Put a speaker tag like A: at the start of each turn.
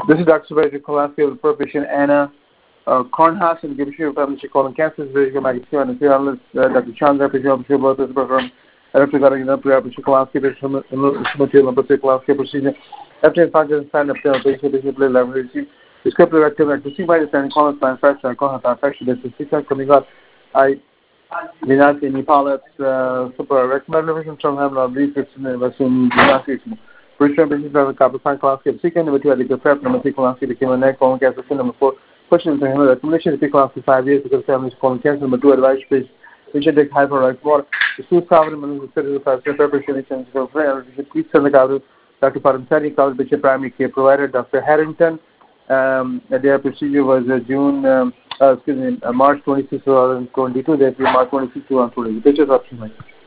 A: This is Dr. Roger Kolaski of the Profession Anna Kornhaus and Gibshu from the Colon Cancer Surgical Magazine and Journalist Dr. Chandra Pajam Shubha program after getting up to Dr. Kolaski material Kolaski procedure after a function sign up to a patient leverage. The script directive at the C by the San Colin manufacturer Kohata Fashion District coming up. I Vinati Nepal super recommendation from him of research in the Western United British business of the Capricorn class of second number 2 at the prep number 3 class became a neck colon cancer number 4 questions and recommendation of the class of 5 years because families colon cancer number 2 advice please we should take hyperright water the two sovereign ministers of the preparation of please send the cover Dr. Paramsari covered Bishop primary care provider Dr. Harrington their procedure was March 26, 2022 March 26, 2022 pictures option